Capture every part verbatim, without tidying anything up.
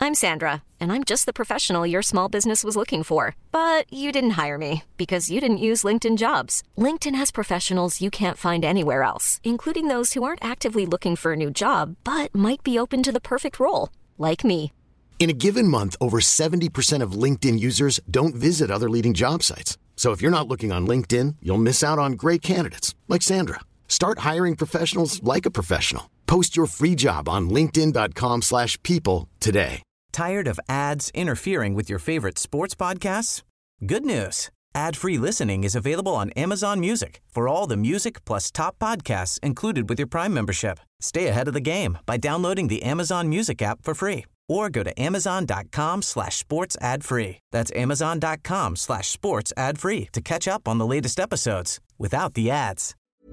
I'm Sandra, and I'm just the professional your small business was looking for. But you didn't hire me because you didn't use LinkedIn Jobs. LinkedIn has professionals you can't find anywhere else, including those who aren't actively looking for a new job, but might be open to the perfect role, like me. In a given month, over seventy percent of LinkedIn users don't visit other leading job sites. So if you're not looking on LinkedIn, you'll miss out on great candidates like Sandra. Start hiring professionals like a professional. Post your free job on linkedin.com slash people today. Tired of ads interfering with your favorite sports podcasts? Good news. Ad-free listening is available on Amazon Music for all the music plus top podcasts included with your Prime membership. Stay ahead of the game by downloading the Amazon Music app for free or go to amazon.com slash sports ad free. That's amazon.com slash sports ad free to catch up on the latest episodes without the ads.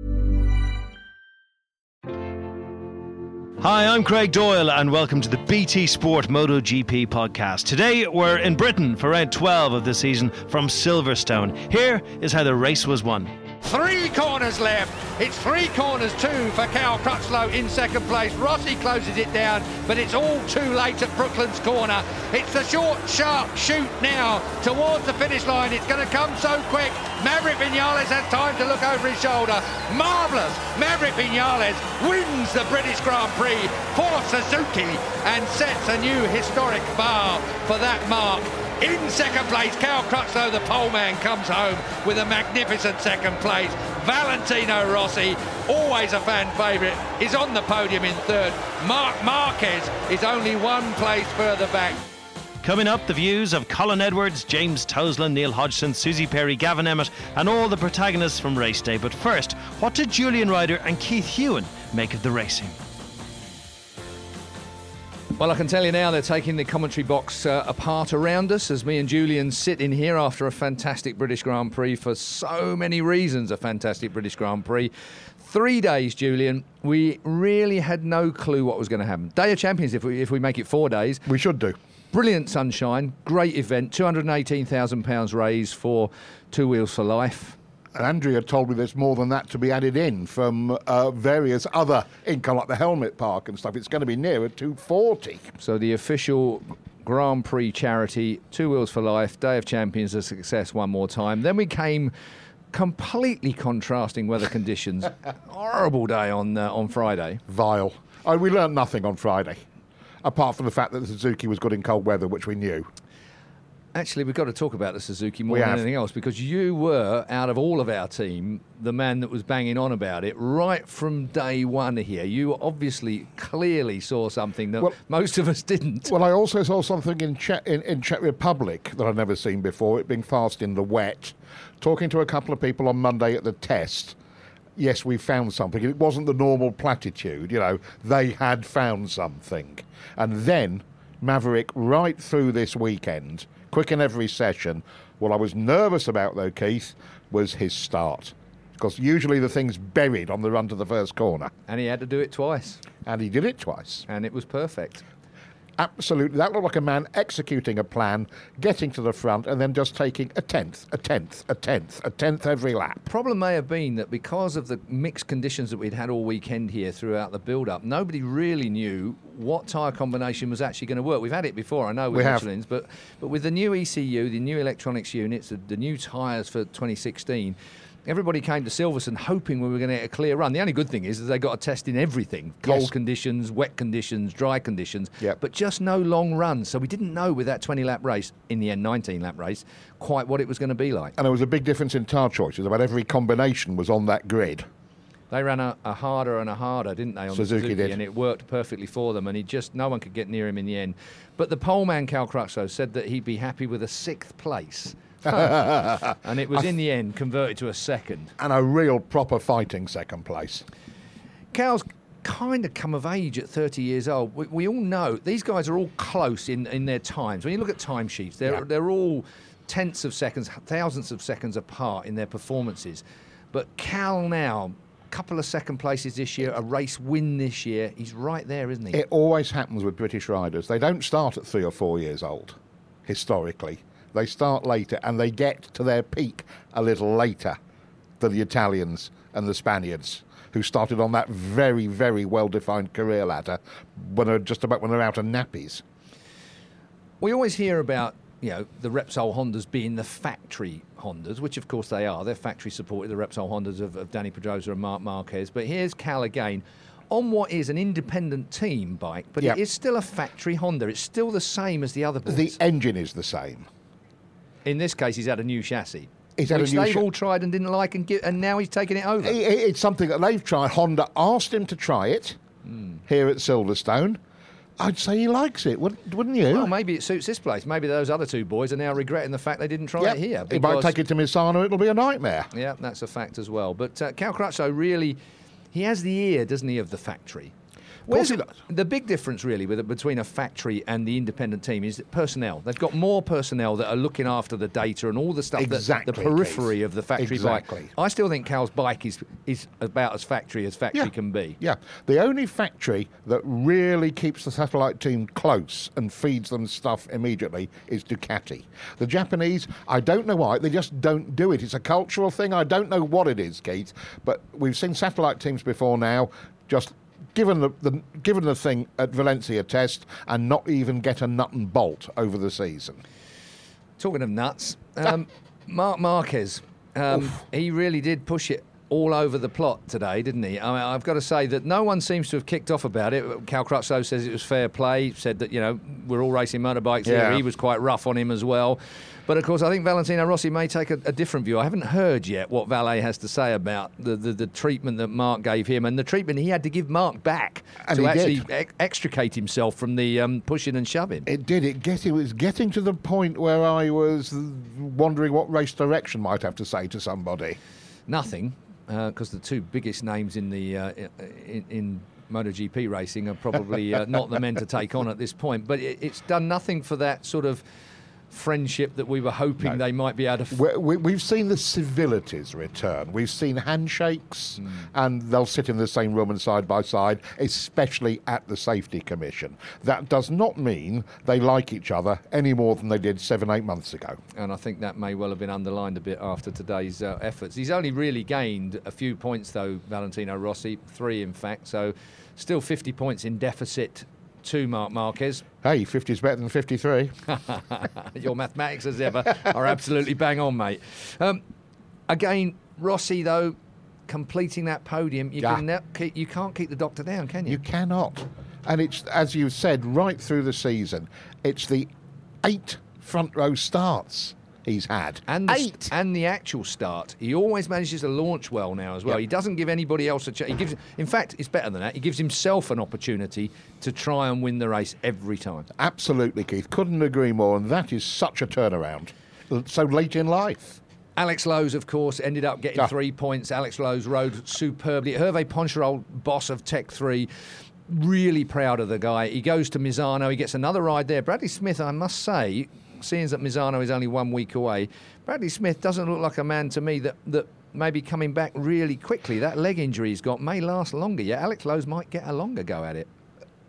Hi, I'm Craig Doyle and welcome to the B T Sport MotoGP podcast. Today we're in Britain for round twelve of the season from Silverstone. Here is how the race was won. Three corners left. It's three corners, two for Cal Crutchlow in second place. Rossi closes it down, but it's all too late at Brooklands corner. It's the short, sharp shoot now towards the finish line. It's going to come so quick. Maverick Viñales has time to look over his shoulder. Marvellous. Maverick Viñales wins the British Grand Prix for Suzuki and sets a new historic bar for that mark. In second place, Cal Crutchlow, the pole man, comes home with a magnificent second place. Valentino Rossi, always a fan favourite, is on the podium in third. Marc Marquez is only one place further back. Coming up, the views of Colin Edwards, James Toseland, Neil Hodgson, Susie Perry, Gavin Emmett and all the protagonists from race day. But first, what did Julian Ryder and Keith Hewen make of the racing? Well, I can tell you now they're taking the commentary box uh, apart around us as me and Julian sit in here after a fantastic British Grand Prix for so many reasons, a fantastic British Grand Prix. Three days, Julian, we really had no clue what was going to happen. Day of Champions, if we if we make it four days. We should do. Brilliant sunshine, great event, two hundred eighteen thousand pounds raised for Two Wheels for Life. And Andrea told me there's more than that to be added in from uh, various other income, like the Helmet Park and stuff. It's going to be nearer two forty. So the official Grand Prix charity, Two Wheels for Life, Day of Champions, a success one more time. Then we came completely contrasting weather conditions. Horrible day on uh, on Friday. Vile. Oh, we learnt nothing on Friday, apart from the fact that the Suzuki was good in cold weather, which we knew. Actually, we've got to talk about the Suzuki more We than have. anything else, because you were, out of all of our team, the man that was banging on about it right from day one here. You obviously clearly saw something that Well- most of us didn't. Well, I also saw something in Czech, in, in Czech Republic that I'd never seen before, it being fast in the wet. Talking to a couple of people on Monday at the test, yes, we found something. It wasn't the normal platitude, you know, they had found something. And then Maverick, right through this weekend, quick in every session. What I was nervous about, though, Keith, was his start. Because usually the thing's buried on the run to the first corner. And he had to do it twice. And he did it twice. And it was perfect. Absolutely. That looked like a man executing a plan, getting to the front, and then just taking a tenth, a tenth, a tenth, a tenth every lap. Problem may have been that because of the mixed conditions that we'd had all weekend here throughout the build-up, nobody really knew what tyre combination was actually going to work. We've had it before, I know, with We have. Michelin's, but but with the new E C U, the new electronics units, the, the new tyres for twenty sixteen, everybody came to Silverstone hoping we were going to get a clear run. The only good thing is that they got a test in everything. Cold Yes. conditions, wet conditions, dry conditions, Yep. but just no long runs. So we didn't know with that twenty-lap race, in the end nineteen-lap race, quite what it was going to be like. And there was a big difference in tyre choices. About every combination was on that grid. They ran a, a harder and a harder, didn't they, on Suzuki the Suzuki, did. and it worked perfectly for them, and he just, no one could get near him in the end. But the poleman, Cal Crutchlow, said that he'd be happy with a sixth place. And it was, in the end, converted to a second. And a real proper fighting second place. Cal's kind of come of age at thirty years old. We, we all know these guys are all close in, in their times. When you look at timesheets, they're, Yeah. they're all tenths of seconds, thousandths of seconds apart in their performances. But Cal now, a couple of second places this year, a race win this year. He's right there, isn't he? It always happens with British riders. They don't start at three or four years old, historically. They start later and they get to their peak a little later than the Italians and the Spaniards, who started on that very, very well-defined career ladder when they're just about when they're out of nappies. we always hear about, you know, the Repsol Hondas being the factory Hondas, which of course they are. They're factory supported, the Repsol Hondas of, of Danny Pedrosa and Marc Marquez. But here's Cal again on what is an independent team bike, but yep. it is still a factory Honda. It's still the same as the other boys. The engine is the same. In this case, he's had a new chassis. He's had which a new they've cha- all tried and didn't like, and, give, and now he's taking it over. It, it's something that they've tried. Honda asked him to try it mm. here at Silverstone. I'd say he likes it, wouldn't, wouldn't you? Well, maybe it suits this place. Maybe those other two boys are now regretting the fact they didn't try yep. it here. He might take it to Misano, it'll be a nightmare. Yeah, that's a fact as well. But uh, Cal Crutchlow really, he has the ear, doesn't he, of the factory. Where's it, the big difference really with it, between a factory and the independent team is personnel. They've got more personnel that are looking after the data and all the stuff, exactly, that, the periphery Keith. of the factory exactly. bike. I still think Cal's bike is is about as factory as factory yeah. can be. Yeah, the only factory that really keeps the satellite team close and feeds them stuff immediately is Ducati. The Japanese, I don't know why, they just don't do it. It's a cultural thing. I don't know what it is, Keith, but we've seen satellite teams before now just given the, the given the thing at Valencia test and not even get a nut and bolt over the season. Talking of nuts, um, Marc Marquez, um, he really did push it all over the plot today, didn't he? I mean, I've got to say that no one seems to have kicked off about it. Cal Crutchlow says it was fair play, said that, you know, we're all racing motorbikes yeah. here. He was quite rough on him as well. But, of course, I think Valentino Rossi may take a, a different view. I haven't heard yet what Valet has to say about the, the, the treatment that Marc gave him and the treatment he had to give Marc back and to actually ex- extricate himself from the um, pushing and shoving. It did. It, get, it was getting to the point where I was wondering what race direction might have to say to somebody. Nothing, because uh, the two biggest names in the uh, in, in MotoGP racing are probably uh, not the men to take on at this point. But it, it's done nothing for that sort of friendship that we were hoping no. they might be able to... F- we, we, we've seen the civilities return. We've seen handshakes, mm. and they'll sit in the same room and side by side, especially at the Safety Commission. That does not mean they like each other any more than they did seven, eight months ago. And I think that may well have been underlined a bit after today's uh, efforts. He's only really gained a few points, though, Valentino Rossi, three in fact, so still fifty points in deficit to Marc Marquez. Hey, fifty is better than fifty-three. Your mathematics, as ever, are absolutely bang on, mate. Um, again, Rossi, though, completing that podium, you, yeah. can ne- keep, you can't keep the doctor down, can you? You cannot. And it's, as you said, right through the season, it's the eight front row starts he's had. And the, Eight. and the actual start. He always manages to launch well now as well. Yep. He doesn't give anybody else a chance. He gives, in fact, it's better than that. He gives himself an opportunity to try and win the race every time. Absolutely, Keith. Couldn't agree more. And that is such a turnaround so late in life. Alex Lowes, of course, ended up getting yeah. three points. Alex Lowes rode superbly. Hervé Poncharal, boss of Tech three, really proud of the guy. He goes to Misano. He gets another ride there. Bradley Smith, I must say, seeing that Misano is only one week away, Bradley Smith doesn't look like a man to me that, that may be coming back really quickly. That leg injury he's got may last longer. Yeah, Alex Lowes might get a longer go at it.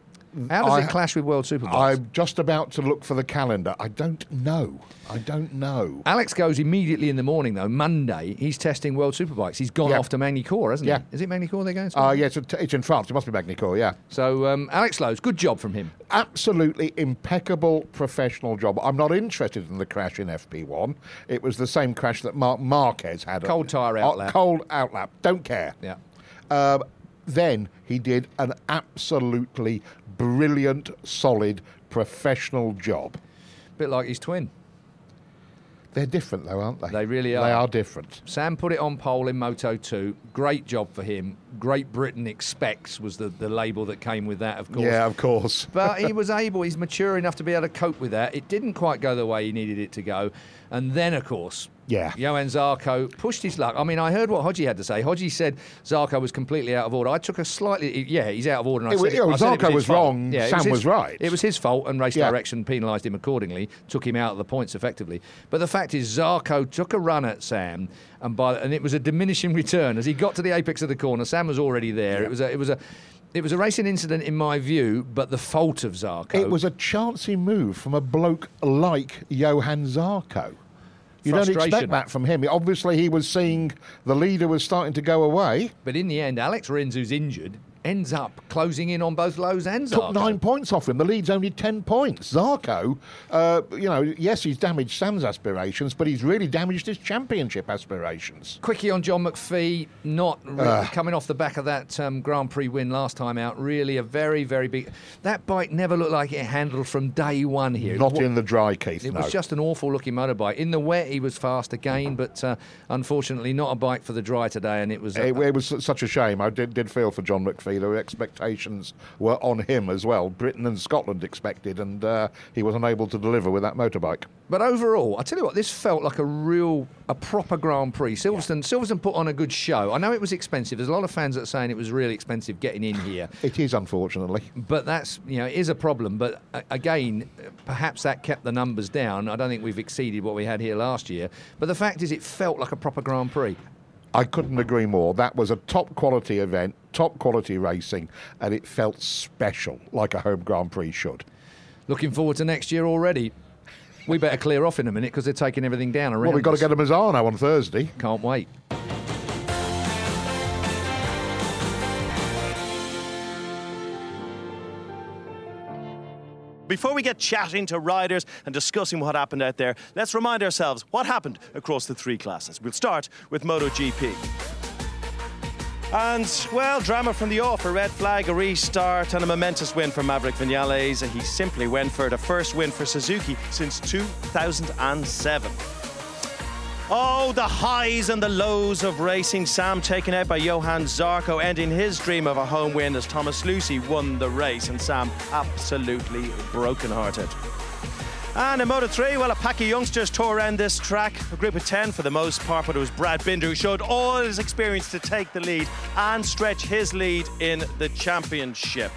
How does I, it clash with World Superbikes? I'm just about to look for the calendar. I don't know. I don't know. Alex goes immediately in the morning, though. Monday, he's testing World Superbikes. He's gone yeah. off to Magny-Cours, hasn't yeah. he? Is it Magny-Cours they're going to? Uh, yeah, it's, it's in France. It must be Magny-Cours, yeah. So, um, Alex Lowes, good job from him. Absolutely impeccable professional job. I'm not interested in the crash in F P one. It was the same crash that Marc Marquez had. Cold tyre outlap. Uh, cold outlap. Don't care. Yeah. Um, then he did an absolutely brilliant, solid, professional job. Bit like his twin. They're different, though, aren't they? They really are. They are different. Sam put it on pole in Moto two. Great job for him. Great Britain Expects was the, the label that came with that, of course. Yeah, of course. But he was able, he's mature enough to be able to cope with that. It didn't quite go the way he needed it to go. And then, of course, yeah. Johann Zarco pushed his luck. I mean, I heard what Hodgie had to say. Hodgie said Zarco was completely out of order. I took a slightly... Yeah, he's out of order. And I it, said it, it, I Zarco said it was, was wrong, yeah, Sam was, his, was right. It was his fault, and race yeah. direction penalised him accordingly, took him out of the points effectively. But the fact is, Zarco took a run at Sam, and by and it was a diminishing return. As he got to the apex of the corner, Sam was already there. Yeah. It was a... It was a It was a racing incident, in my view, but the fault of Zarco... It was a chancy move from a bloke like Johann Zarco. You don't expect that from him. Obviously, he was seeing the leader was starting to go away. But in the end, Alex Rins, who's injured, ends up closing in on both Lowe's and Zarco. Took nine points off him. The lead's only ten points. Zarco, uh, you know, yes, he's damaged Sam's aspirations, but he's really damaged his championship aspirations. Quickie on John McPhee, not really uh, coming off the back of that um, Grand Prix win last time out. Really a very, very big... That bike never looked like it handled from day one here. Not in the dry, Keith, It no. was just an awful-looking motorbike. In the wet, he was fast again, but uh, unfortunately not a bike for the dry today, and it was... Uh, it, it was such a shame. I did, did feel for John McPhee. The expectations were on him as well. Britain and Scotland expected, and uh, he was unable to deliver with that motorbike. But overall, I tell you what, this felt like a real, a proper Grand Prix. Silverstone, yeah. Silverstone put on a good show. I know it was expensive. There's a lot of fans that are saying it was really expensive getting in here. It is, unfortunately. But that's, you know, it is a problem. But uh, again, perhaps that kept the numbers down. I don't think we've exceeded what we had here last year. But the fact is, it felt like a proper Grand Prix. I couldn't agree more. That was a top quality event, top quality racing, and it felt special, like a home Grand Prix should. Looking forward to next year already. We better clear off in a minute because they're taking everything down around Well, we've got us. to get to Misano on Thursday. Can't wait. Before we get chatting to riders and discussing what happened out there, let's remind ourselves what happened across the three classes. We'll start with MotoGP. And, well, drama from the off, a red flag, a restart and a momentous win for Maverick Viñales. He simply went for the first win for Suzuki since two thousand seven. Oh, the highs and the lows of racing. Sam taken out by Johan Zarco, ending his dream of a home win as Thomas Lucy won the race, and Sam absolutely broken-hearted. And in Moto three, well, a pack of youngsters tore around this track, a group of ten for the most part, but it was Brad Binder who showed all his experience to take the lead and stretch his lead in the championship.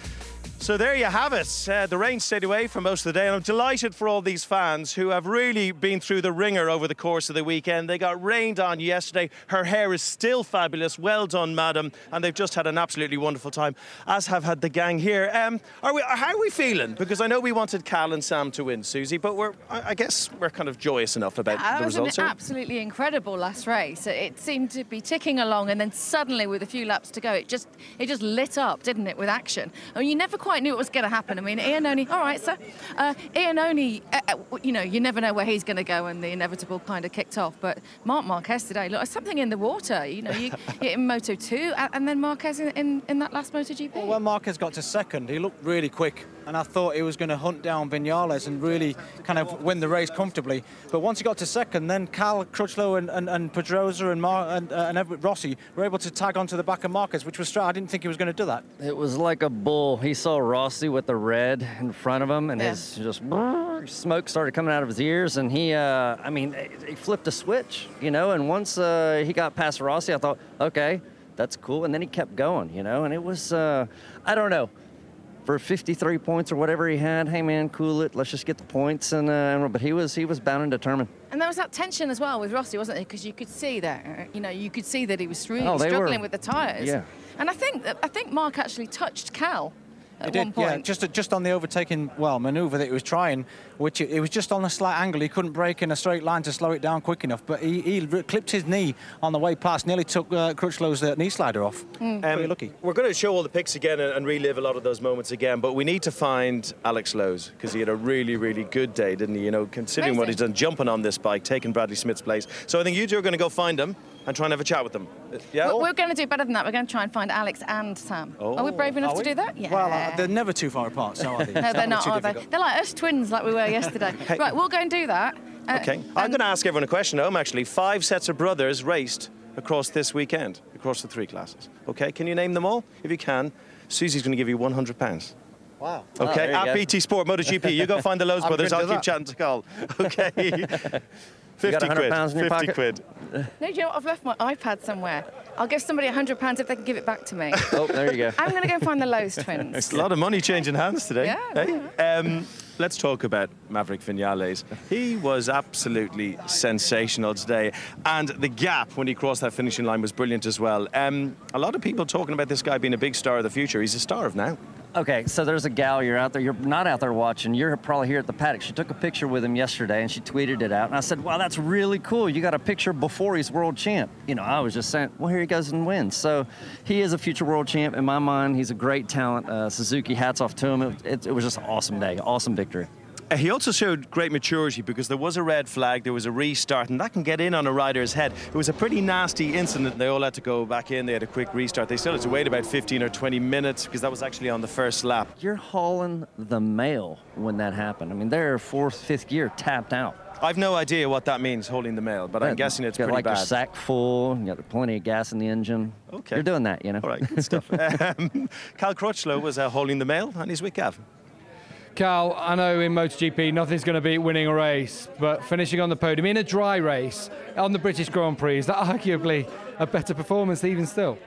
So there you have it. Uh, the rain stayed away for most of the day, and I'm delighted for all these fans who have really been through the ringer over the course of the weekend. They got rained on yesterday. Her hair is still fabulous. Well done, madam. And they've just had an absolutely wonderful time, as have had the gang here. Um, are we? How are we feeling? Because I know we wanted Cal and Sam to win, Susie, but we're, I guess we're kind of joyous enough about yeah, the results. That was an absolutely incredible last race. It seemed to be ticking along, and then suddenly, with a few laps to go, it just it just lit up, didn't it, with action? I mean, you never quite knew it was going to happen. I mean, Iannone, all right, so uh, Iannone, uh, you know, you never know where he's going to go, and the inevitable kind of kicked off. But Marc Marquez today, look, something in the water, you know, you, in Moto two, and then Marquez in, in, in that last MotoGP. Well, when Marquez got to second, he looked really quick, and I thought he was going to hunt down Viñales and really kind of win the race comfortably. But once he got to second, then Cal Crutchlow and, and, and Pedrosa and, Mar and, uh, and Everett Rossi were able to tag onto the back of Marquez, which was straight. I didn't think he was going to do that. It was like a bull. He saw Rossi with the red in front of him, and yeah. his just smoke started coming out of his ears, and he, uh, I mean, he flipped a switch, you know, and once uh, he got past Rossi, I thought, okay, that's cool, and then he kept going, you know, and it was, uh, I don't know, for fifty-three points or whatever he had, hey man, cool it, let's just get the points, and uh, but he was he was bound and determined. And there was that tension as well with Rossi, wasn't there? Because you could see that, you know, you could see that he was really oh, struggling were, with the tyres. Yeah. And I think I think Mark actually touched Cal at He one did, point. yeah, just just on the overtaking, well, manoeuvre that he was trying, which it, it was just on a slight angle. He couldn't brake in a straight line to slow it down quick enough, but he, he clipped his knee on the way past, nearly took uh, Crutchlow's uh, knee slider off. Mm. Pretty lucky. We're going to show all the pics again and, and relive a lot of those moments again, but we need to find Alex Lowes, because he had a really, really good day, didn't he? You know, considering Amazing. what he's done, jumping on this bike, taking Bradley Smith's place. So I think you two are going to go find him and try and have a chat with them. Yeah? We're, we're going to do better than that. We're going to try and find Alex and Sam. Oh. Are we brave enough Are to we? do that? Yeah. Well, uh, they're never too far apart, so are they? No, It's they're not, too are they? difficult. They're like us twins, like we were yesterday. Hey. Right, we'll go and do that. Uh, Okay. I'm and- going to ask everyone a question at home, actually. Five sets of brothers raced across this weekend, across the three classes. Okay, can you name them all? If you can, Susie's going to give you one hundred pounds. Wow. Oh, Okay, there you at go. B T Sport, MotoGP. You go find the Lowes I'm brothers. gonna I'll do keep that. chatting to Carl. Okay. fifty one hundred quid. pounds in your fifty pocket? quid. No, do you know what? I've left my iPad somewhere. I'll give somebody one hundred pounds if they can give it back to me. Oh, there you go. I'm going to go and find the Lowes twins. It's a lot of money changing hands today. Yeah, Hey? Um, let's talk about Maverick Viñales. He was absolutely sensational today, and the gap when he crossed that finishing line was brilliant as well. Um, a lot of people talking about this guy being a big star of the future. He's a star of now. Okay, so there's a gal, you're out there, you're not out there watching, you're probably here at the paddock. She took a picture with him yesterday and she tweeted it out. And I said, wow, that's really cool. You got a picture before he's world champ. You know, I was just saying, well, here he goes and wins. So he is a future world champ in my mind. He's a great talent. Uh, Suzuki, hats off to him. It, it, it was just an awesome day, awesome victory. Uh, he also showed great maturity because there was a red flag, there was a restart, and that can get in on a rider's head. It was a pretty nasty incident. They all had to go back in. They had a quick restart. They still had to wait about fifteen or twenty minutes because that was actually on the first lap. You're hauling the mail when that happened. I mean, they're fourth, fifth gear tapped out. I've no idea what that means, holding the mail, but yeah, I'm guessing it's pretty like bad. Your sack full, you got plenty of gas in the engine. Okay. You're doing that, you know. All right, good stuff. um, Cal Crutchlow was uh, holding the mail, and he's with Gav. Cal, I know in MotoGP nothing's going to beat winning a race, but finishing on the podium in a dry race on the British Grand Prix, is that arguably a better performance even still?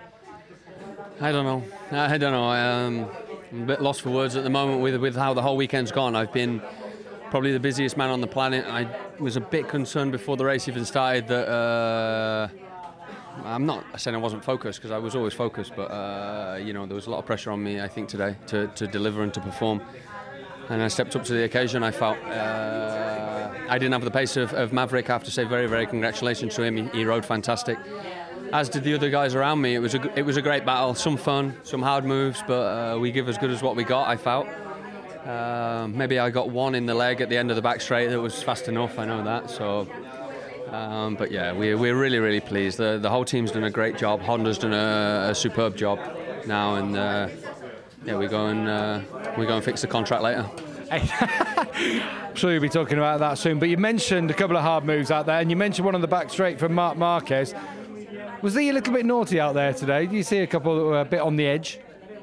I don't know. I don't know. Um, I'm a bit lost for words at the moment with, with how the whole weekend's gone. I've been probably the busiest man on the planet. I was a bit concerned before the race even started that... Uh, I'm not saying I wasn't focused, because I was always focused, but uh, you know, there was a lot of pressure on me, I think, today to, to deliver and to perform. And I stepped up to the occasion. I felt uh, I didn't have the pace of, of Maverick. I have to say very, very congratulations to him. He, he rode fantastic, as did the other guys around me. It was a, it was a great battle. Some fun, some hard moves, but uh, we give as good as what we got, I felt. Uh, maybe I got one in the leg at the end of the back straight that was fast enough, I know that. So, um, but yeah, we, we're really, really pleased. The, the whole team's done a great job. Honda's done a, a superb job now, and uh, yeah, we go and uh, we go and fix the contract later. I'm sure you'll be talking about that soon, but you mentioned a couple of hard moves out there, and you mentioned one on the back straight from Marc Marquez. Was he a little bit naughty out there today? Do you see a couple that were a bit on the edge?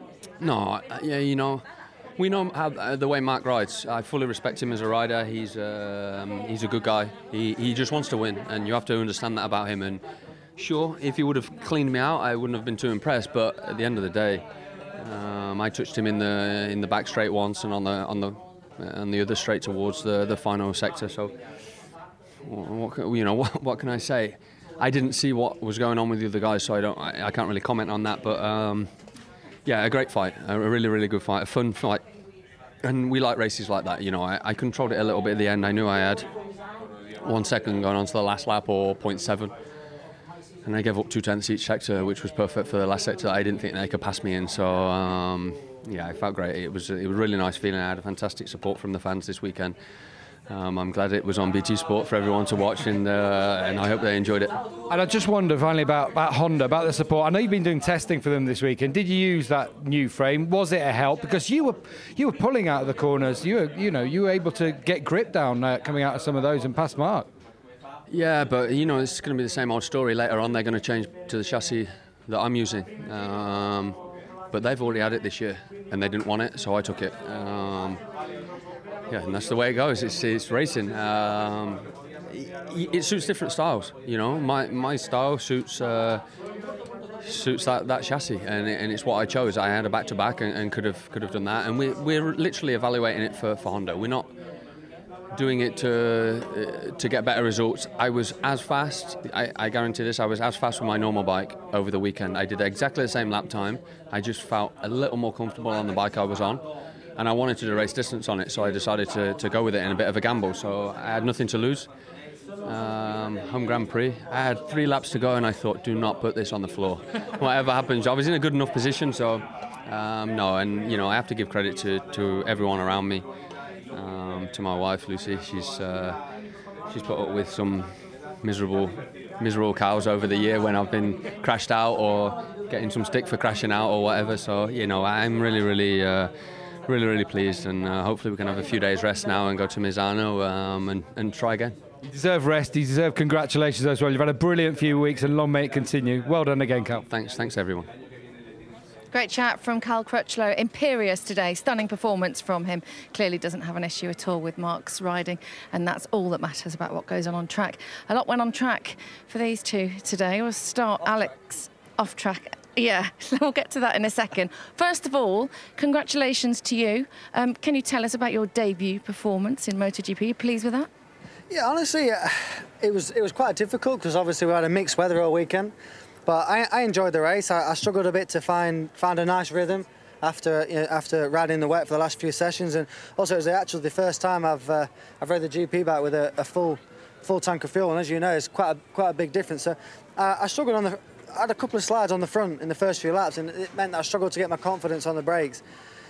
No, yeah, you know, we know how, uh, the way Marc rides. I fully respect him as a rider. He's um, he's a good guy. He he just wants to win, and you have to understand that about him. And sure, if he would have cleaned me out, I wouldn't have been too impressed. But at the end of the day, um, I touched him in the in the back straight once, and on the on the on the other straight towards the the final sector. So, what, you know, what, what can I say? I didn't see what was going on with the other guys, so I don't. I, I can't really comment on that. But um, yeah, a great fight, a really, really good fight, a fun fight, and we like races like that. You know, I, I controlled it a little bit at the end. I knew I had one second going on to the last lap, or point seven, and I gave up two tenths each sector, which was perfect for the last sector. I didn't think they could pass me in, so um, yeah, I felt great. It was it was a really nice feeling. I had a fantastic support from the fans this weekend. Um, I'm glad it was on B T Sport for everyone to watch, and uh, and I hope they enjoyed it. And I just wonder finally about, about Honda, about the support. I know you've been doing testing for them this weekend. Did you use that new frame? Was it a help? Because you were you were pulling out of the corners. You were you know you were able to get grip down uh, coming out of some of those and past Marc. Yeah, but you know it's going to be the same old story later on. They're going to change to the chassis that I'm using, um, but they've already had it this year and they didn't want it, so I took it. Um, Yeah, and that's the way it goes. It's, it's racing. Um, it, it suits different styles. You know, my my style suits uh, suits that, that chassis, and, it, and it's what I chose. I had a back to back, and, and could have could have done that. And we we're literally evaluating it for, for Honda. We're not doing it to uh, to get better results. I was as fast. I, I guarantee this. I was as fast with my normal bike over the weekend. I did exactly the same lap time. I just felt a little more comfortable on the bike I was on. And I wanted to do race distance on it, so I decided to, to go with it in a bit of a gamble. So I had nothing to lose. Um, home Grand Prix. I had three laps to go, and I thought, do not put this on the floor. Whatever happens, I was in a good enough position, so um, no. And you know, I have to give credit to, to everyone around me. Um, to my wife, Lucy. She's uh, she's put up with some miserable miserable cows over the year when I've been crashed out or getting some stick for crashing out or whatever. So you know, I'm really, really. Uh, Really, really pleased, and uh, hopefully we can have a few days rest now and go to Misano um, and, and try again. You deserve rest, you deserve congratulations as well. You've had a brilliant few weeks and long may it continue. Well done again, Cal. Thanks, thanks everyone. Great chat from Cal Crutchlow. Imperious today, stunning performance from him. Clearly doesn't have an issue at all with Marc's riding, and that's all that matters about what goes on on track. A lot went on track for these two today. We'll start Alex off track. Yeah, we'll get to that in a second. First of all, congratulations to you. Um, can you tell us about your debut performance in MotoGP? Are you pleased with that? Yeah, honestly, uh, it was it was quite difficult because obviously we had a mixed weather all weekend. But I, I enjoyed the race. I, I struggled a bit to find find a nice rhythm. after you know, after riding in the wet for the last few sessions, and also it was actually the first time I've uh, I've rode the G P bike with a, a full full tank of fuel, and as you know, it's quite a, quite a big difference. So uh, I struggled on the. I had a couple of slides on the front in the first few laps, and it meant that I struggled to get my confidence on the brakes.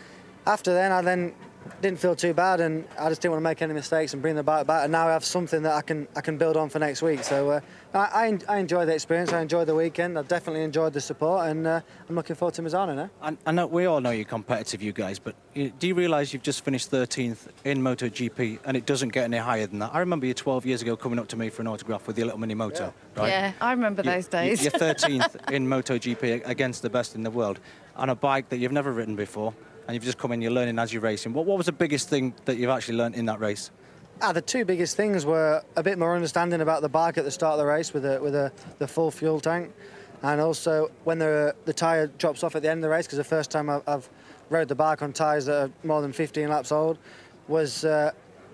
After then, I then didn't feel too bad, and I just didn't want to make any mistakes and bring the bike back. And now I have something that I can I can build on for next week. So uh, I, I enjoy the experience. I enjoyed the weekend. I definitely enjoyed the support, and uh, I'm looking forward to Misano now. I, I know we all know you're competitive, you guys, but you, do you realise you've just finished thirteenth in MotoGP, and it doesn't get any higher than that? I remember you twelve years ago coming up to me for an autograph with your little mini moto. Yeah, right? yeah I remember you, those days. You're thirteenth in MotoGP against the best in the world on a bike that you've never ridden before. And you've just come in, you're learning as you're racing. What, what was the biggest thing that you've actually learned in that race? Ah, the two biggest things were a bit more understanding about the bike at the start of the race with a, with a, the full fuel tank, and also when the, the tyre drops off at the end of the race, because the first time I've, I've rode the bike on tyres that are more than fifteen laps old, was uh,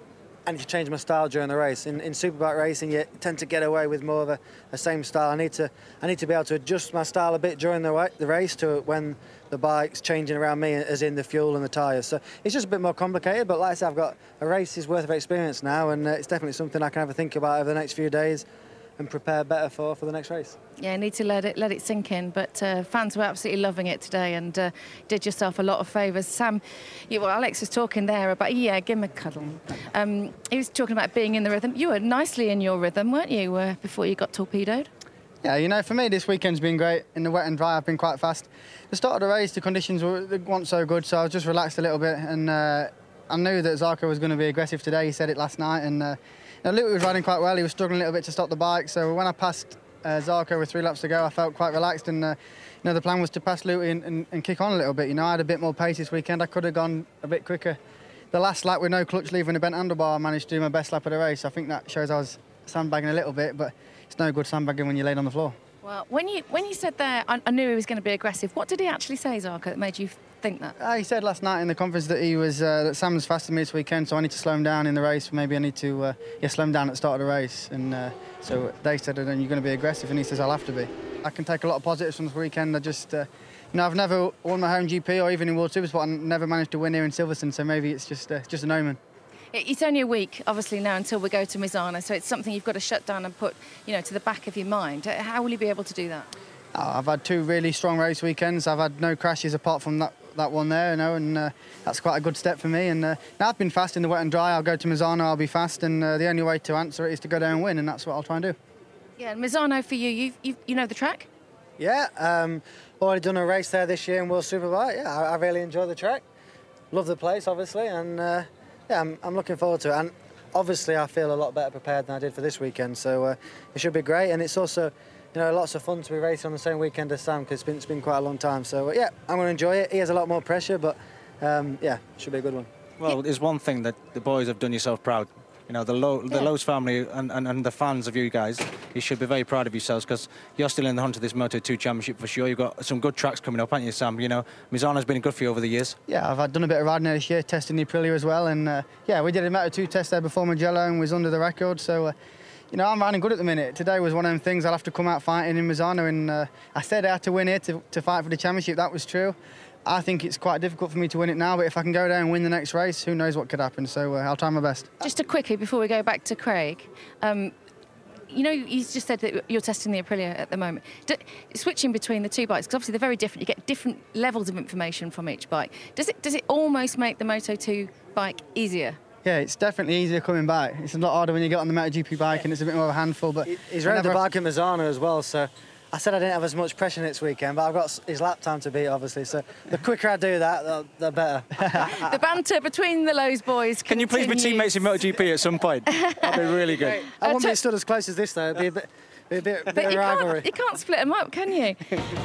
I need to change my style during the race. In, in superbike racing, you tend to get away with more of a, a same style. I need to I need to be able to adjust my style a bit during the, the race to when the bike's changing around me, as in the fuel and the tyres. So it's just a bit more complicated, but like I said, I've got a race's worth of experience now, and uh, it's definitely something I can have a think about over the next few days and prepare better for for the next race. Yeah, I need to let it let it sink in. But uh, fans were absolutely loving it today, and uh, did yourself a lot of favours. Sam, you, well, Alex was talking there about yeah, give him a cuddle. Um, he was talking about being in the rhythm. You were nicely in your rhythm, weren't you, uh, before you got torpedoed? Yeah, you know, for me this weekend's been great. In the wet and dry, I've been quite fast. The start of the race, the conditions were, they weren't so good, so I was just relaxed a little bit, and uh, I knew that Zarco was going to be aggressive today. He said it last night, and uh, you know, Louis was riding quite well. He was struggling a little bit to stop the bike, so when I passed uh, Zarco with three laps to go, I felt quite relaxed, and uh, you know, the plan was to pass Louis and, and, and kick on a little bit. You know, I had a bit more pace this weekend. I could have gone a bit quicker. The last lap with no clutch lever and a bent handlebar, I managed to do my best lap of the race. I think that shows I was sandbagging a little bit, but it's no good sandbagging when you're laid on the floor. Well, when you when you said there, I, I knew he was going to be aggressive. What did he actually say, Zarco, that made you think that? Uh, he said last night in the conference that he was uh, that Sam's faster than me this weekend, so I need to slow him down in the race. Maybe I need to uh, yeah, slow him down at the start of the race. And uh, so they said, "Then you're going to be aggressive," and he says, "I'll have to be." I can take a lot of positives from this weekend. I just, uh, you know, I've never won my home G P or even in World Supersport. I never managed to win here in Silverstone, so maybe it's just uh, just an omen. It's only a week, obviously, now until we go to Misano, so it's something you've got to shut down and put, you know, to the back of your mind. How will you be able to do that? Oh, I've had two really strong race weekends. I've had no crashes apart from that, that one there, you know, and uh, that's quite a good step for me. And uh, now I've been fast in the wet and dry. I'll go to Misano, I'll be fast, and uh, the only way to answer it is to go down and win, and that's what I'll try and do. Yeah, and Misano for you, you you you know the track? Yeah, um, already done a race there this year in World Superbike. Yeah, I, I really enjoy the track. Love the place, obviously, and uh, yeah, I'm, I'm looking forward to it. And obviously, I feel a lot better prepared than I did for this weekend, so uh, it should be great. And it's also, you know, lots of fun to be racing on the same weekend as Sam, because it's been, it's been quite a long time. So, uh, yeah, I'm going to enjoy it. He has a lot more pressure, but, um, yeah, it should be a good one. Well, there's one thing that the boys have done yourself proud. You know, the, Low, the Yeah. Lowe's family and, and, and the fans of you guys, you should be very proud of yourselves, because you're still in the hunt of this Moto two Championship for sure. You've got some good tracks coming up, haven't you, Sam? You know, Misano's been good for you over the years. Yeah, I've had, done a bit of riding there this year, testing the Aprilia as well, and uh, yeah, we did a Moto two test there before Mugello and was under the record, so uh, you know, I'm riding good at the minute. Today was one of them things I'll have to come out fighting in Misano, and uh, I said I had to win here to, to fight for the championship. That was true. I think it's quite difficult for me to win it now, but if I can go down and win the next race, who knows what could happen, so uh, I'll try my best. Just a quickie before we go back to Craig. Um, you know, you just said that you're testing the Aprilia at the moment. Do, switching between the two bikes, because obviously they're very different. You get different levels of information from each bike. Does it, does it almost make the Moto two bike easier? Yeah, it's definitely easier coming back. It's a lot harder when you get on the MotoGP bike and it's a bit more of a handful, but... He's rode the bike at Misano as well, so I said I didn't have as much pressure this weekend, but I've got his lap time to beat, obviously, so the quicker I do that, the, the better. The banter between the Lowe's boys Can you please be teammates in MotoGP at some point? That'd be really good. I won't be stood as close as this, though. It'd be a bit, be a bit, a But bit of you rivalry. can't, you can't split them up, can you?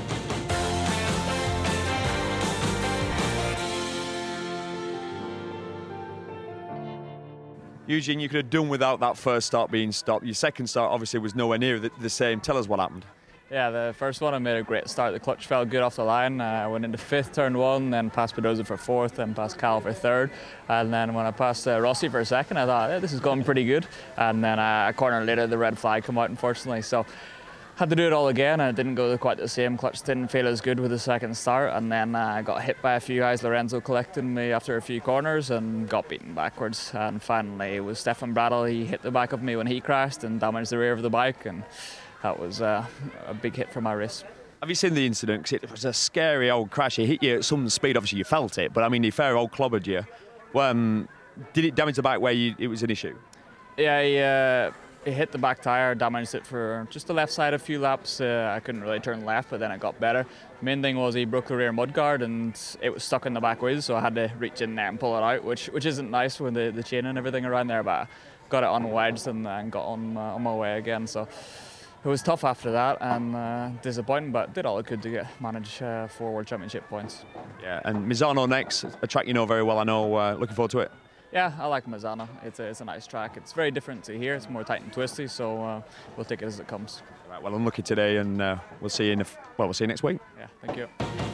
Eugene, you could have done without that first start being stopped. Your second start obviously was nowhere near the, the same. Tell us what happened. Yeah, the first one I made a great start. The clutch felt good off the line. Uh, I went into fifth, turn one, then passed Pedrosa for fourth, then passed Cal for third. And then when I passed uh, Rossi for a second, I thought, hey, this is going pretty good. And then uh, a corner later, the red flag came out, unfortunately. So had to do it all again, and it didn't go quite the same. Clutch didn't feel as good with the second start, and then I uh, got hit by a few guys. Lorenzo collected me after a few corners and got beaten backwards. And finally, it was Stefan Bradl. He hit the back of me when he crashed and damaged the rear of the bike, and that was uh, a big hit for my wrist. Have you seen the incident? Because it was a scary old crash. He hit you at some speed. Obviously, you felt it, but I mean, he fair old clobbered you. Um, did it damage the bike where you, it was an issue? Yeah, he, uh, he hit the back tyre, damaged it for just the left side a few laps. Uh, I couldn't really turn left, but then it got better. The main thing was he broke the rear mudguard and it was stuck in the back wheels, so I had to reach in there and pull it out, which which isn't nice with the, the chain and everything around there, but I got it unwedged and, and got on, uh, on my way again. So it was tough after that and uh, disappointing, but did all I could to get manage uh, four World Championship points. Yeah, and Misano next, a track you know very well, I know. Uh, looking forward to it. Yeah, I like Misano. It's a, it's a nice track. It's very different to here. It's more tight and twisty, so uh, we'll take it as it comes. Right, well, unlucky today, and uh, we'll see you in. A, well, we'll see you next week. Yeah, thank you.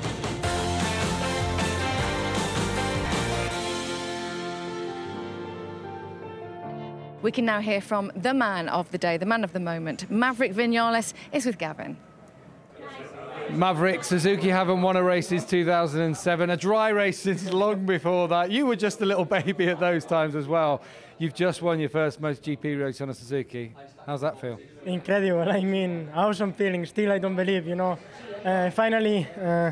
We can now hear from the man of the day, the man of the moment. Maverick Viñales is with Gavin. Maverick, Suzuki haven't won a race since two thousand seven, a dry race since long before that. You were just a little baby at those times as well. You've just won your first MotoGP race on a Suzuki. How's that feel? Incredible. I mean, awesome feeling. Still, I don't believe, you know. Uh, finally, uh,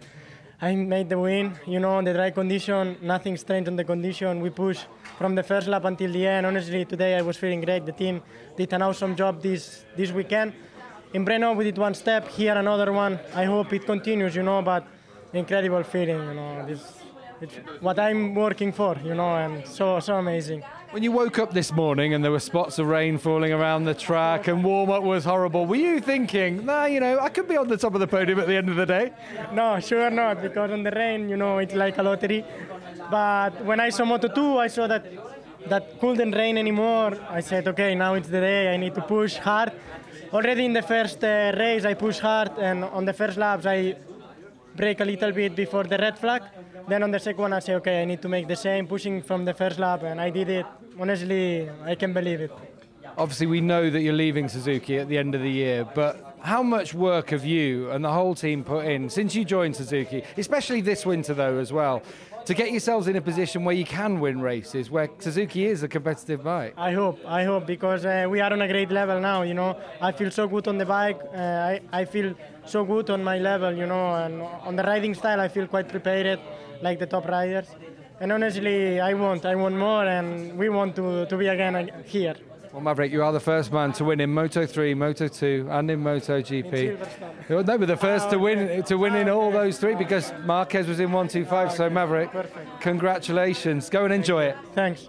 I made the win. You know, the dry condition, nothing strange on the condition. We pushed from the first lap until the end. Honestly, today I was feeling great. The team did an awesome job this, this weekend. In Brno, we did one step, here another one. I hope it continues, you know, but incredible feeling, you know. This, it's what I'm working for, you know, and so, so amazing. When you woke up this morning and there were spots of rain falling around the track and warm-up was horrible, were you thinking, nah, you know, I could be on the top of the podium at the end of the day? No, sure not, because on the rain, you know, it's like a lottery. But when I saw Moto two, I saw that that couldn't rain anymore. I said, okay, now it's the day, I need to push hard. Already in the first uh, race, I pushed hard, and on the first laps, I break a little bit before the red flag. Then on the second one, I say, okay, I need to make the same, pushing from the first lap, and I did it. Honestly, I can't believe it. Obviously, we know that you're leaving Suzuki at the end of the year, but how much work have you and the whole team put in since you joined Suzuki, especially this winter, though, as well, to get yourselves in a position where you can win races, where Suzuki is a competitive bike? I hope, I hope, because uh, we are on a great level now, you know. I feel so good on the bike, uh, I, I feel so good on my level, you know, and on the riding style I feel quite prepared, like the top riders. And honestly, I want, I want more, and we want to, to be again here. Well, Maverick, you are the first man to win in Moto three, Moto two, and in MotoGP. No, but the first oh, to win okay. to win in all those three, because Marquez was in one two five. So Maverick, perfect. Congratulations. Go and enjoy it. Thanks.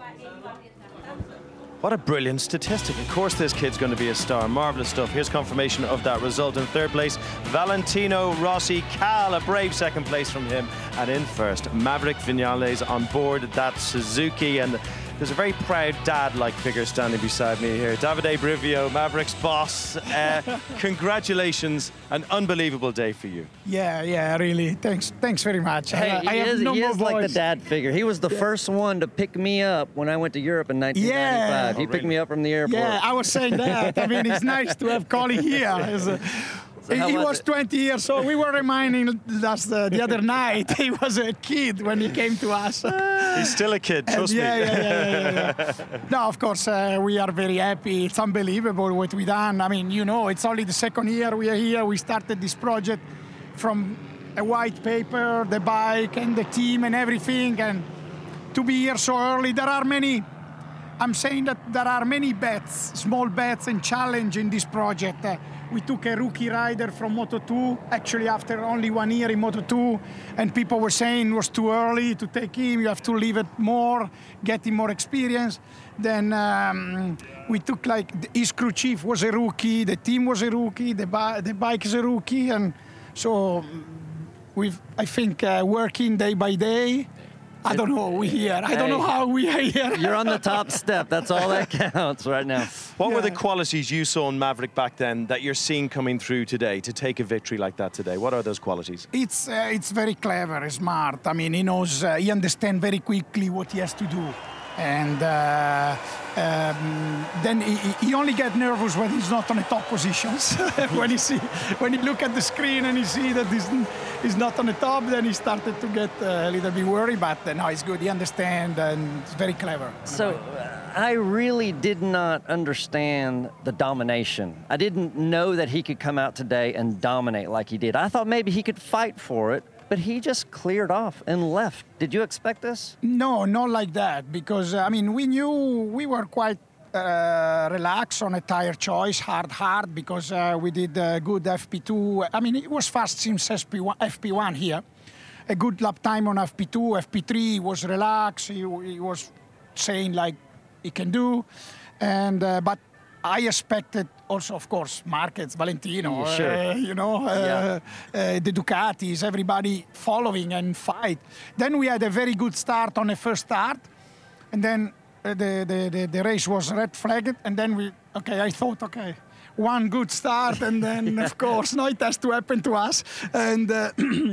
What a brilliant statistic. Of course this kid's going to be a star. Marvellous stuff. Here's confirmation of that result. In third place, Valentino Rossi. Cal, a brave second place from him. And in first, Maverick Viñales on board that Suzuki. And there's a very proud dad-like figure standing beside me here. Davide Brivio, Maverick's boss. Uh, congratulations. An unbelievable day for you. Yeah, yeah, really. Thanks thanks very much. Hey, I, he I have is, no he more is like voice. the dad figure. He was the yeah. first one to pick me up when I went to Europe in nineteen ninety-five. Yeah. He Oh, picked really? me up from the airport. Yeah, I was saying that. I mean, it's nice to have Colin here. It's, uh, So he was was it? twenty years old. We were reminding us uh, the other night he was a kid when he came to us. He's still a kid, trust yeah, me. Yeah, yeah, yeah, yeah. No, of course, uh, we are very happy. It's unbelievable what we done. I mean, you know, it's only the second year we are here. We started this project from a white paper, the bike and the team and everything. And to be here so early, there are many, I'm saying that there are many bets, small bets and challenge in this project. Uh, we took a rookie rider from Moto two, actually after only one year in Moto two, and people were saying it was too early to take him, you have to leave it more, get him more experience. Then um, we took like, his crew chief was a rookie, the team was a rookie, the, bi the bike is a rookie, and so we've, I think, uh, working day by day. I don't know, we here. I don't Hey, know how we are here. You're on the top step. That's all that counts right now. What Yeah. were the qualities you saw in Maverick back then that you're seeing coming through today to take a victory like that today? What are those qualities? It's uh, it's very clever, smart. I mean, he knows, uh, he understands very quickly what he has to do. And uh, um, then he, he only gets nervous when he's not on the top positions. when he see, when he look at the screen and he see that he's, he's not on the top, then he started to get uh, a little bit worried. But uh, no, he's good. He understands and he's very clever. So uh, I really did not understand the domination. I didn't know that he could come out today and dominate like he did. I thought maybe he could fight for it. But he just cleared off and left. Did you expect this? No, not like that. Because, uh, I mean, we knew we were quite uh, relaxed on a tire choice, hard, hard, because uh, we did a good F P two. I mean, it was fast since F P one here. A good lap time on F P two. F P three was relaxed. He, he was saying, like, he can do. And uh, but I expected also, of course, Marquez, Valentino, yeah, sure. uh, you know, uh, yeah. uh, the Ducatis, everybody following and fight. Then we had a very good start on the first start, and then uh, the, the, the, the race was red flagged, and then we, okay, I thought, okay, one good start, and then, of course, no, it has to happen to us. And uh,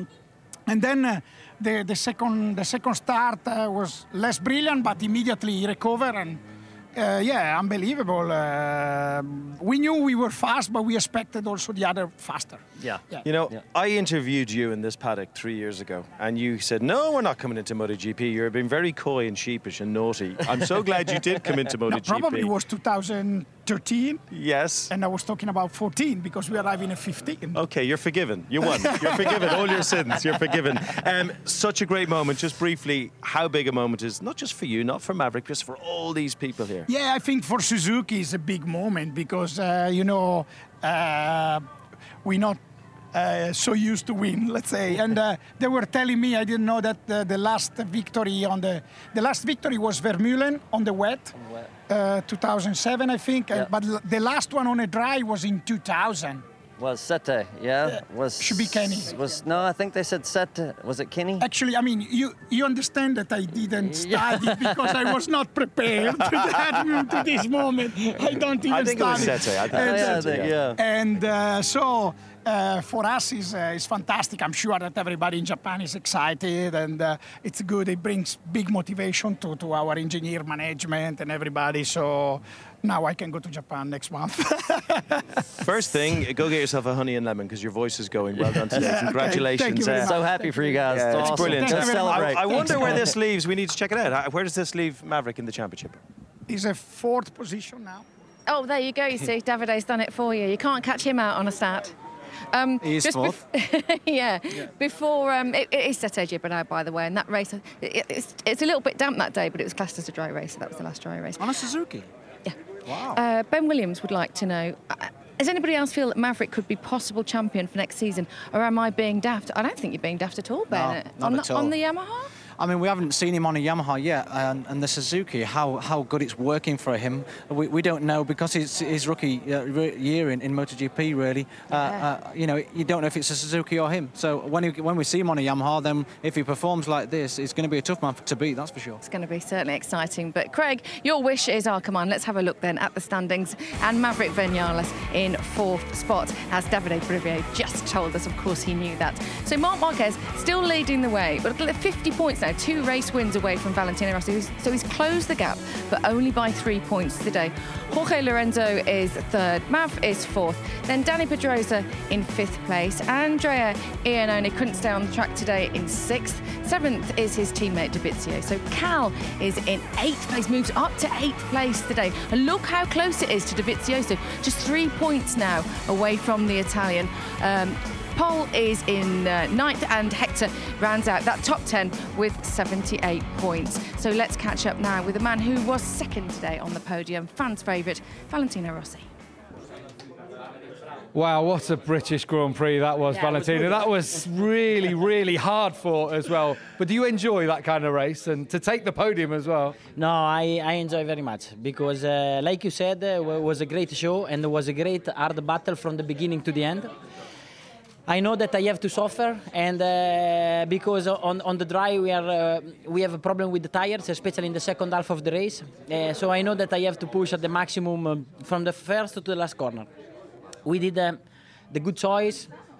and then uh, the, the, second, the second start uh, was less brilliant, but immediately he recovered, and Uh, yeah, unbelievable. Uh, we knew we were fast, but we expected also the other faster. Yeah. yeah. You know, yeah. I interviewed you in this paddock three years ago, and you said, no, we're not coming into MotoGP. You're being very coy and sheepish and naughty. I'm so glad you did come into MotoGP. No, probably was two thousand thirteen. Yes. And I was talking about fourteen, because we arrived in a fifteen. Okay, you're forgiven. You won. You're forgiven. All your sins. You're forgiven. Um, such a great moment. Just briefly, how big a moment is, not just for you, not for Maverick, just for all these people here. Yeah, I think for Suzuki it's a big moment because, uh, you know, uh, we're not uh, so used to win, let's say. And uh, they were telling me, I didn't know that uh, the last victory on the, the last victory was Vermeulen on the wet, on the wet. Uh, two thousand seven, I think. Yeah. Uh, but l- the last one on a dry was in two thousand. Was Sette, yeah? Uh, was should be Kenny. Was no, I think they said Sette. Was it Kenny? Actually, I mean, you you understand that I didn't study Yeah. because I was not prepared to, that, to this moment. I don't even I think study. it was Sette. I think and, it was yeah, Sette, the- yeah. yeah. And uh, so uh, for us is uh, is fantastic. I'm sure that everybody in Japan is excited, and uh, it's good. It brings big motivation to, to our engineer management and everybody. So now I can go to Japan next month. First thing, go get yourself a honey and lemon because your voice is going. Well done today. Yeah, okay. Congratulations. Thank you very uh, much. So happy for you guys. Yeah, it's it's awesome. brilliant. Let's Thank you very celebrate. I, I wonder Thanks. where this leaves. We need to check it out. Where does this leave Maverick in the championship? He's a fourth position now. Oh, there you go, you see. Davide's done it for you. You can't catch him out on a stat. Um, He is just fourth. bef- yeah. yeah. Before, um, it, it is Sette Gibernau, by the way, and that race, it, it's, it's a little bit damp that day, but it was classed as a dry race, so that was the last dry race. On a Suzuki? Yeah. Wow. Uh, Ben Williams would like to know, uh, does anybody else feel that Maverick could be possible champion for next season, or am I being daft? I don't think you're being daft at all, Ben. not on, at the, all. on the Yamaha? I mean, we haven't seen him on a Yamaha yet, and, and the Suzuki, how, how good it's working for him, we, we don't know because it's his rookie uh, re- year in, in MotoGP, really. Uh, uh, you know, you don't know if it's a Suzuki or him. So when, he, when we see him on a Yamaha, then if he performs like this, it's going to be a tough man to beat, that's for sure. It's going to be certainly exciting. But Craig, your wish is our command. Let's have a look then at the standings. And Maverick Vinales in fourth spot, as Davide Brivio just told us. Of course, he knew that. So Marc Marquez still leading the way, but look at fifty points now, two race wins away from Valentino Rossi. So he's closed the gap, but only by three points today. Jorge Lorenzo is third, Mav is fourth, then Dani Pedrosa in fifth place. Andrea Iannone couldn't stay on the track today in sixth. Seventh is his teammate Davizio. So Cal is in eighth place, moves up to eighth place today. And look how close it is to Davizio. So just three points now away from the Italian. Um, Paul is in uh, ninth, and Hector rounds out that top ten with seventy-eight points. So let's catch up now with the man who was second today on the podium, fans' favourite, Valentino Rossi. Wow, what a British Grand Prix that was, Yeah, Valentino. it was that was really, really hard fought as well. But do you enjoy that kind of race and to take the podium as well? No, I, I enjoy very much because, uh, like you said, uh, it was a great show and it was a great hard battle from the beginning to the end. I know that I have to suffer, and uh, because on, on the dry we are uh, we have a problem with the tires, especially in the second half of the race. Uh, so I know that I have to push at the maximum uh, from the first to the last corner. We did uh, the good choice.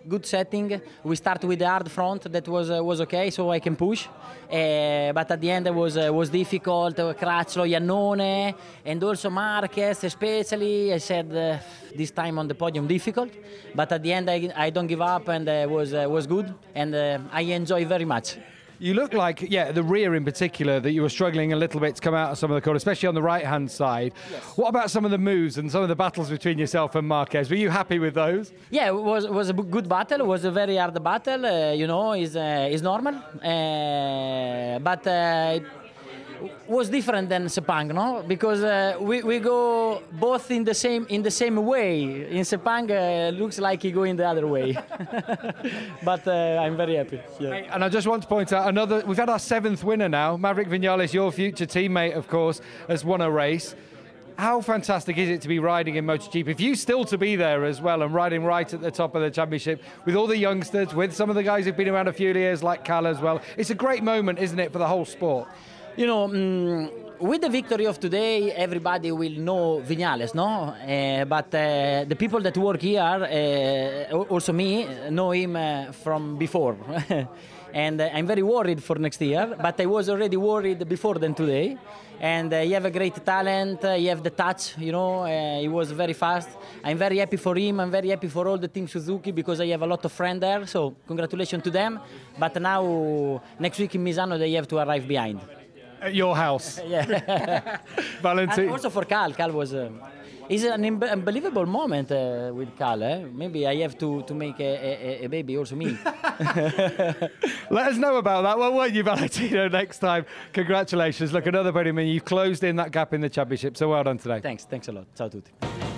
good setting. We start with the hard front that was uh, was okay, so I can push. Uh, but at the end it was uh, was difficult. Uh, Crutchlow, Iannone, and also Marquez, especially. I said uh, this time on the podium difficult, but at the end I, I don't give up, and uh, was uh, was good, and uh, I enjoy very much. You look like, yeah, the rear in particular, that you were struggling a little bit to come out of some of the corners, especially on the right-hand side. Yes. What about some of the moves and some of the battles between yourself and Marquez? Were you happy with those? Yeah, it was was a good battle. It was a very hard battle. Uh, you know, is uh, is normal, uh, but. Uh, was different than Sepang, no? Because uh, we, we go both in the same in the same way. In Sepang, uh, looks like he go in the other way. But uh, I'm very happy. Yeah. And I just want to point out another. We've had our seventh winner now. Maverick Viñales, your future teammate, of course, has won a race. How fantastic is it to be riding in MotoGP? If you still to be there as well and riding right at the top of the championship with all the youngsters, with some of the guys who've been around a few years like Cal as well. It's a great moment, isn't it, for the whole sport? You know, um, with the victory of today, everybody will know Viñales, no? Uh, but uh, the people that work here, uh, also me, know him uh, from before. And uh, I'm very worried for next year, but I was already worried before than today. And uh, he have a great talent, uh, he have the touch, you know, uh, he was very fast. I'm very happy for him, I'm very happy for all the Team Suzuki because I have a lot of friends there, so congratulations to them. But now, next week in Misano, they have to arrive behind. At your house. Yeah. Valentin. And also for Cal. Cal was. Uh, it's an unbelievable moment uh, with Cal. Eh? Maybe I have to, to make a, a, a baby, also me. Let us know about that, well, won't you, Valentino, next time? Congratulations. Look, another podium, and you've closed in that gap in the championship, so well done today. Thanks. Thanks a lot. Ciao a tutti.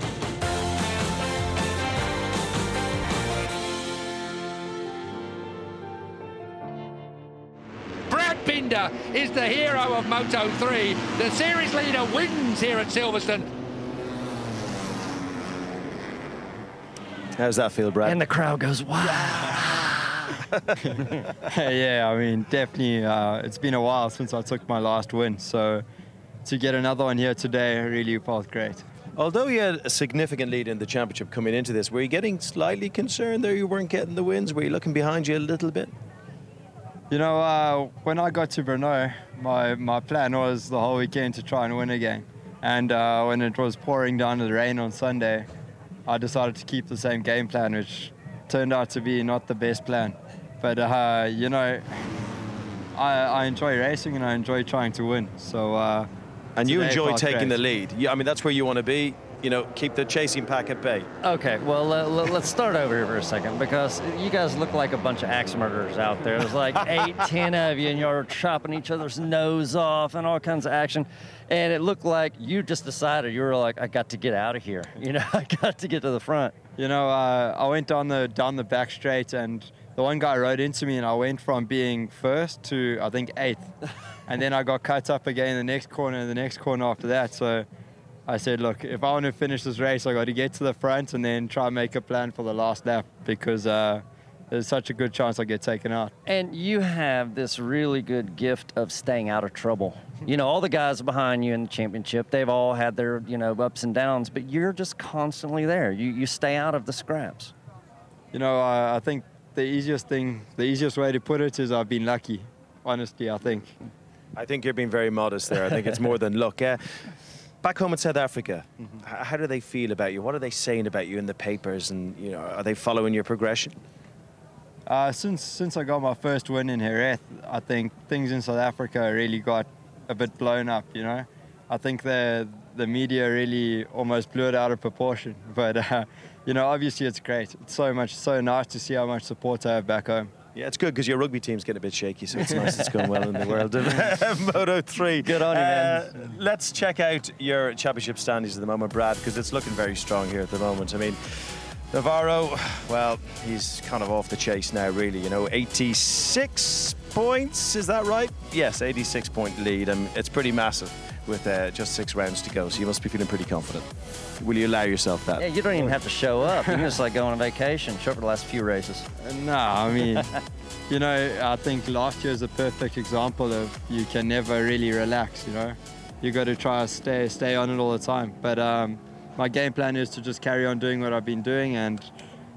Binder is the hero of Moto three. The series leader wins here at Silverstone. How's that feel, Brad? And the crowd goes, wow. Yeah, I mean, definitely, uh, it's been a while since I took my last win. So to get another one here today really felt great. Although you had a significant lead in the championship coming into this, were you getting slightly concerned there you weren't getting the wins? Were you looking behind you a little bit? You know, uh, when I got to Brno, my, my plan was the whole weekend to try and win again. And uh, when it was pouring down the rain on Sunday, I decided to keep the same game plan, which turned out to be not the best plan. But, uh, you know, I, I enjoy racing and I enjoy trying to win. So, uh, and you enjoy taking great. the lead. Yeah, I mean, that's where you want to be. You know, keep the chasing pack at bay. Okay, well, uh, let's start over here for a second because you guys look like a bunch of axe murderers out there. There's like eight, ten of you, and you're chopping each other's nose off and all kinds of action. And it looked like you just decided you were like, I got to get out of here. You know, I got to get to the front. You know, uh, I went down the down the back straight, and the one guy rode into me, and I went from being first to I think eighth, and then I got cut up again in the next corner, and the next corner after that. So I said, look, if I want to finish this race, I got to get to the front and then try and make a plan for the last lap because uh, there's such a good chance I get taken out. And you have this really good gift of staying out of trouble. You know, all the guys behind you in the championship, they've all had their, you know, ups and downs, but you're just constantly there. You, you stay out of the scraps. You know, uh, I think the easiest thing, the easiest way to put it is I've been lucky, honestly, I think. I think you're being very modest there. I think it's more than luck. Uh, Back home in South Africa, mm-hmm. how do they feel about you? What are they saying about you in the papers? And you know, are they following your progression? Uh, since since I got my first win in Jerez, I think things in South Africa really got a bit blown up. You know, I think the the media really almost blew it out of proportion. But uh, you know, obviously it's great. It's so much, so nice to see how much support I have back home. Yeah, it's good because your rugby team's getting a bit shaky, so it's nice it's going well in the world of Moto three. Good on you, uh, man. Let's check out your championship standings at the moment, Brad, because it's looking very strong here at the moment. I mean, Navarro, well, he's kind of off the chase now, really. You know, eighty-six points, is that right? Yes, eighty-six point lead. Um, it's pretty massive with uh, just six rounds to go, so you must be feeling pretty confident. Will you allow yourself that? Yeah, you don't even have to show up. You can just like go on a vacation, show up for the last few races. Uh, no, I mean, you know, I think last year is a perfect example of you can never really relax, you know. You got to try to stay, stay on it all the time. But um, my game plan is to just carry on doing what I've been doing and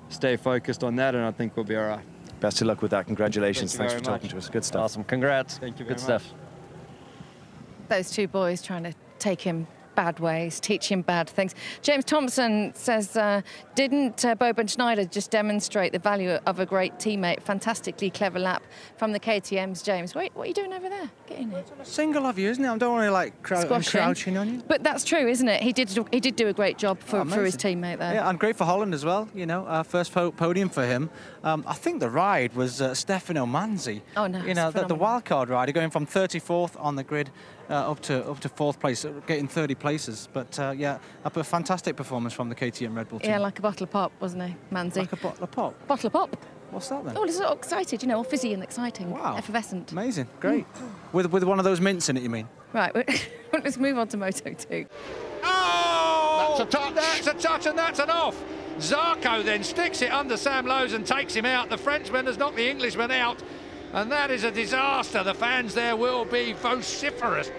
stay focused on that, and I think we'll be all right. Best of luck with that. Congratulations. Thank you Thanks for very talking much. to us. Good stuff. Awesome. Congrats. Thank you Good very much. stuff. Those two boys trying to take him bad ways, teach him bad things. James Thompson says, uh, didn't uh, Boban Schneider just demonstrate the value of a great teammate? Fantastically clever lap from the K T Ms. James, wait, what are you doing over there? Get in here. Single of you, isn't it? I don't want to like crou- I'm Squashing. crouching on you. But that's true, isn't it? He did he did do a great job for, Oh, for his amazing. teammate there. Yeah, and great for Holland as well. You know, uh, first po- podium for him. Um, I think the ride was uh, Stefano Manzi. Oh, no, You it's know, the, the phenomenal. wildcard rider going from thirty-fourth on the grid uh, up to up to fourth place, uh, getting thirty places. But uh, yeah, a fantastic performance from the K T M Red Bull team. Yeah, like a bottle of pop, wasn't he, Manzi? Like a bottle of pop. Bottle of pop. What's that then? Oh, it's all excited, you know, all fizzy and exciting. Wow. Effervescent. Amazing, great. With with one of those mints in it, you mean? Right, let's move on to Moto two. Oh! That's a touch. That's a touch and that's an off. Zarco then sticks it under Sam Lowes and takes him out. The Frenchman has knocked the Englishman out. And that is a disaster. The fans there will be vociferous.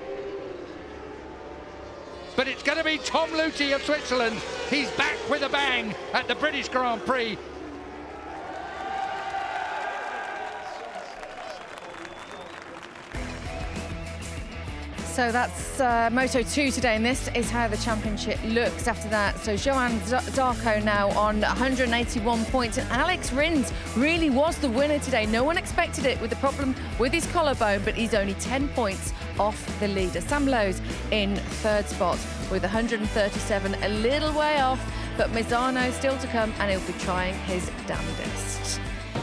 But it's going to be Tom Luthi of Switzerland. He's back with a bang at the British Grand Prix. So that's uh, Moto two today, and this is how the championship looks after that. So Johan Z- Zarco now on one hundred eighty-one points, and Alex Rins really was the winner today. No one expected it with the problem with his collarbone, but he's only ten points off the leader. Sam Lowes in third spot with one hundred thirty-seven, a little way off, but Misano still to come, and he'll be trying his damnedest.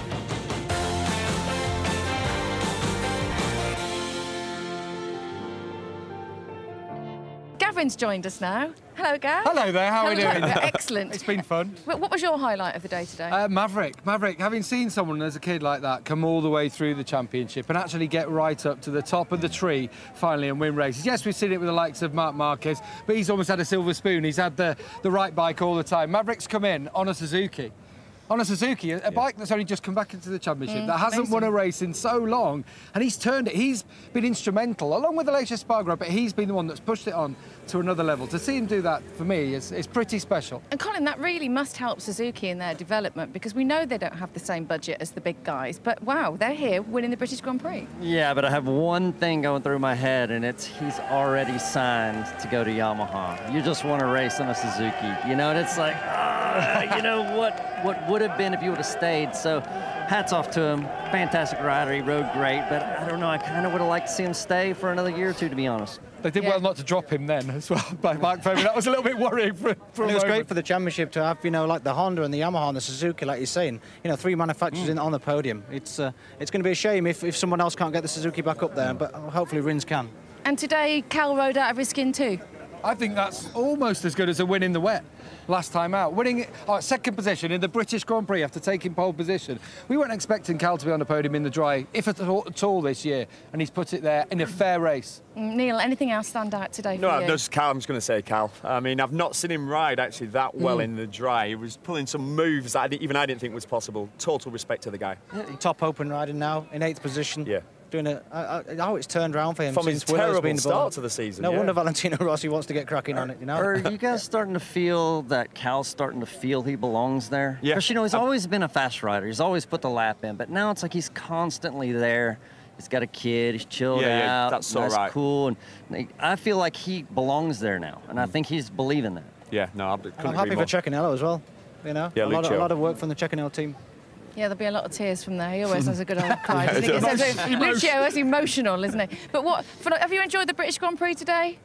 Gavin's joined us now. Hello, Gav. Hello there, how are we Hello. doing? Excellent. It's been fun. What what was your highlight of the day today? Uh, Maverick, Maverick, having seen someone as a kid like that come all the way through the championship and actually get right up to the top of the tree finally and win races. Yes, we've seen it with the likes of Marc Marquez, but he's almost had a silver spoon. He's had the, the right bike all the time. Maverick's come in on a Suzuki. On a Suzuki, a, a bike that's only just come back into the championship, Mm, that hasn't amazing. won a race in so long, and he's turned it. He's been instrumental, along with Aleix Espargaro, but he's been the one that's pushed it on to another level. To see him do that, for me, is, is pretty special. And Colin, that really must help Suzuki in their development, because we know they don't have the same budget as the big guys, but wow, they're here winning the British Grand Prix. Yeah, but I have one thing going through my head, and it's he's already signed to go to Yamaha. You just want to race on a Suzuki, you know, and it's like, ah, you know, what what would have been if you would have stayed. So hats off to him. Fantastic rider. He rode great, but I don't know, I kind of would have liked to see him stay for another year or two, to be honest. They did well not to drop him then as well by Mark Fowler. That was a little bit worrying for, for And a it was moment. great for the championship to have, you know, like the Honda and the Yamaha and the Suzuki, like you're saying, you know, three manufacturers in on the podium. It's uh, it's going to be a shame if, if someone else can't get the Suzuki back up there, but hopefully Rins can. And today, Cal rode out of his skin too. I think that's almost as good as a win in the wet last time out. Winning oh, second position in the British Grand Prix after taking pole position. We weren't expecting Cal to be on the podium in the dry, if at all, at all this year, and he's put it there in a fair race. Neil, anything else stand out today for No, you? just Cal. I'm just going to say Cal. I mean, I've not seen him ride actually that well Mm. in the dry. He was pulling some moves that I didn't, even I didn't think was possible. Total respect to the guy. Top open riding now in eighth position. Yeah. Doing it. Uh, uh, how it's turned around for him From since his Willow's terrible been start born. to the season, No yeah. wonder Valentino Rossi wants to get cracking on it. You know. Are you guys starting to feel that Cal's starting to feel he belongs there? Yeah. Because, you know, he's always been a fast rider. He's always put the lap in, but now it's like he's constantly there. He's got a kid. He's chilled Yeah, yeah, out. that's so nice, right. cool. And I feel like he belongs there now, and I think he's believing that. Yeah, no, I couldn't I'm happy agree for more. Cecchinello as well. You know, Yeah, a, lot of, a Lucio. lot of work from the Cecchinello team. Yeah, there'll be a lot of tears from there. He always has a good old cry. Yeah, doesn't he? he does. It's so- Emotion. Lucio is emotional, isn't he? But what? For, have you enjoyed the British Grand Prix today?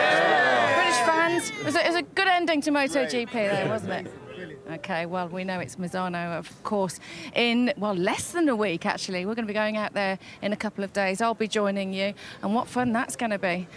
Yeah. British fans. It was, a, it was a good ending to MotoGP, though, wasn't it? Okay, well, we know it's Misano, of course, in, well, less than a week, actually. We're going to be going out there in a couple of days. I'll be joining you, and what fun that's going to be.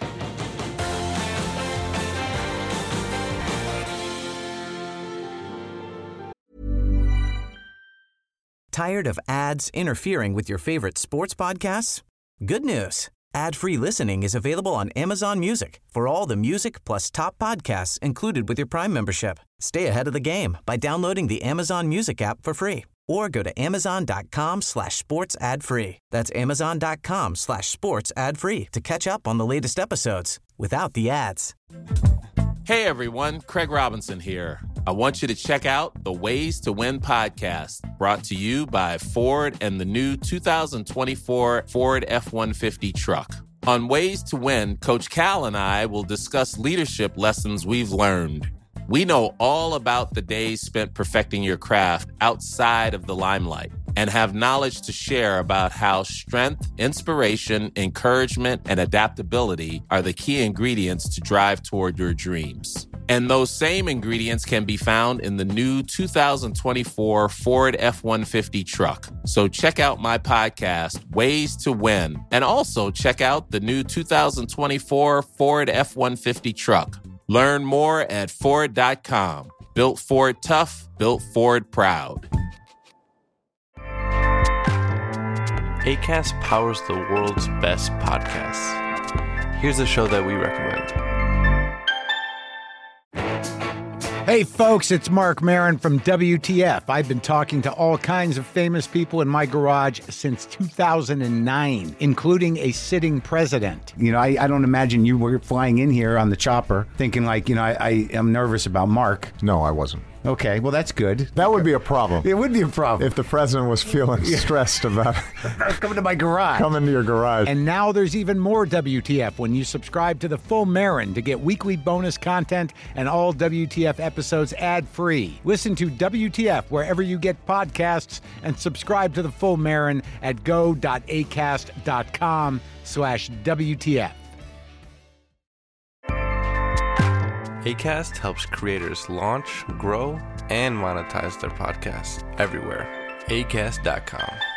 Tired of ads interfering with your favorite sports podcasts? Good news. Ad-free listening is available on Amazon Music for all the music plus top podcasts included with your Prime membership. Stay ahead of the game by downloading the Amazon Music app for free or go to amazon.com slash sports ad free. That's amazon.com slash sports ad free to catch up on the latest episodes without the ads. Hey everyone, Craig Robinson here. I want you to check out the Ways to Win podcast, brought to you by Ford and the new two thousand twenty-four Ford F one fifty truck. On Ways to Win, Coach Cal and I will discuss leadership lessons we've learned. We know all about the days spent perfecting your craft outside of the limelight and have knowledge to share about how strength, inspiration, encouragement, and adaptability are the key ingredients to drive toward your dreams. And those same ingredients can be found in the new two thousand twenty-four Ford F one fifty truck. So check out my podcast, Ways to Win, and also check out the new two thousand twenty-four Ford F one fifty truck. Learn more at Ford dot com. Built Ford tough, built Ford proud. Acast powers the world's best podcasts. Here's a show that we recommend. Hey folks, it's Mark Maron from W T F. I've been talking to all kinds of famous people in my garage since two thousand nine, including a sitting president. You know, I, I don't imagine you were flying in here on the chopper thinking like, you know, I, I am nervous about Mark. No, I wasn't. Okay, well, that's good. That would be a problem. It would be a problem. If the president was feeling stressed about coming to my garage. Coming to your garage. And now there's even more W T F when you subscribe to the Full Marin to get weekly bonus content and all W T F episodes ad-free. Listen to W T F wherever you get podcasts and subscribe to the Full Marin at go.acast.com slash WTF. Acast helps creators launch, grow, and monetize their podcasts everywhere. acast dot com.